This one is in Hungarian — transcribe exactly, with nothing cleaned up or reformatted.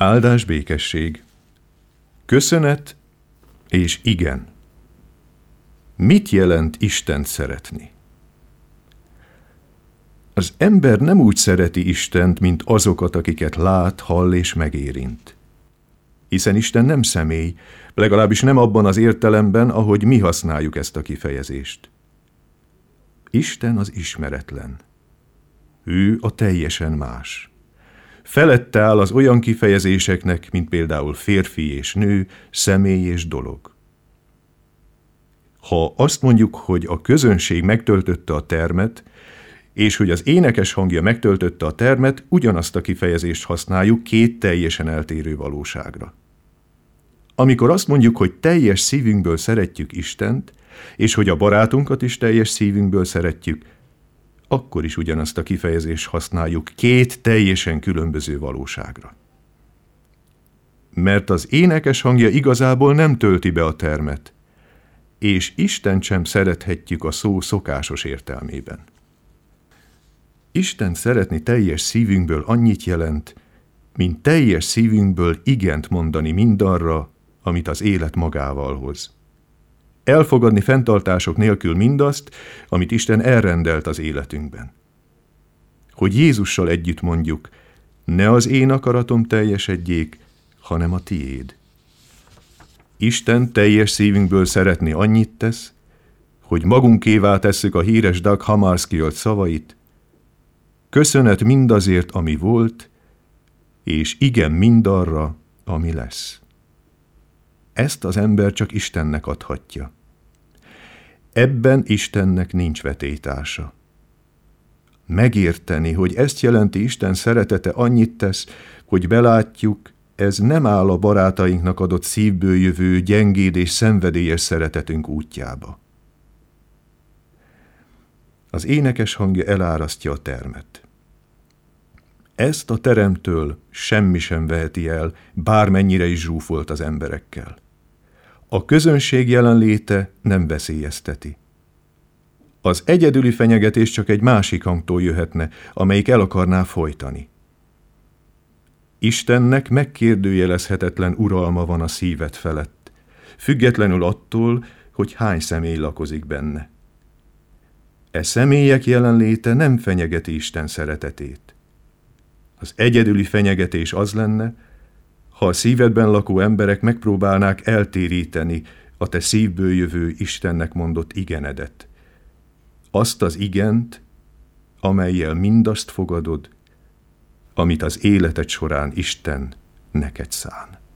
Áldás, békesség, köszönet és igen. Mit jelent Istent szeretni? Az ember nem úgy szereti Istent, mint azokat, akiket lát, hall és megérint. Hiszen Isten nem személy, legalábbis nem abban az értelemben, ahogy mi használjuk ezt a kifejezést. Isten az ismeretlen. Ő a teljesen más. Felette áll az olyan kifejezéseknek, mint például férfi és nő, személy és dolog. Ha azt mondjuk, hogy a közönség megtöltötte a termet, és hogy az énekes hangja megtöltötte a termet, ugyanazt a kifejezést használjuk két teljesen eltérő valóságra. Amikor azt mondjuk, hogy teljes szívünkből szeretjük Istent, és hogy a barátunkat is teljes szívünkből szeretjük, akkor is ugyanazt a kifejezést használjuk két teljesen különböző valóságra. Mert az énekes hangja igazából nem tölti be a termet, és Istent sem szerethetjük a szó szokásos értelmében. Istent szeretni teljes szívünkből annyit jelent, mint teljes szívünkből igent mondani mindarra, amit az élet magával hoz. Elfogadni fenntartások nélkül mindazt, amit Isten elrendelt az életünkben. Hogy Jézussal együtt mondjuk, ne az én akaratom teljesedjék, hanem a tiéd. Isten teljes szívünkből szeretni annyit tesz, hogy magunkévá tesszük a híres Dag Hammarskjöld szavait, köszönet mindazért, ami volt, és igen mindarra, ami lesz. Ezt az ember csak Istennek adhatja. Ebben Istennek nincs vetélytársa. Megérteni, hogy ezt jelenti Isten szeretete annyit tesz, hogy belátjuk, ez nem áll a barátainknak adott szívből jövő gyengéd és szenvedélyes szeretetünk útjába. Az énekes hangja elárasztja a termet. Ezt a teremtől semmi sem veheti el, bármennyire is zsúfolt az emberekkel. A közönség jelenléte nem veszélyezteti. Az egyedüli fenyegetés csak egy másik hangtól jöhetne, amelyik el akarná folytani. Istennek megkérdőjelezhetetlen uralma van a szíved felett, függetlenül attól, hogy hány személy lakozik benne. E személyek jelenléte nem fenyegeti Isten szeretetét. Az egyedüli fenyegetés az lenne, ha a szívedben lakó emberek megpróbálnák eltéríteni a te szívből jövő Istennek mondott igenedet. Azt az igent, amellyel mindazt fogadod, amit az életed során Isten neked szán.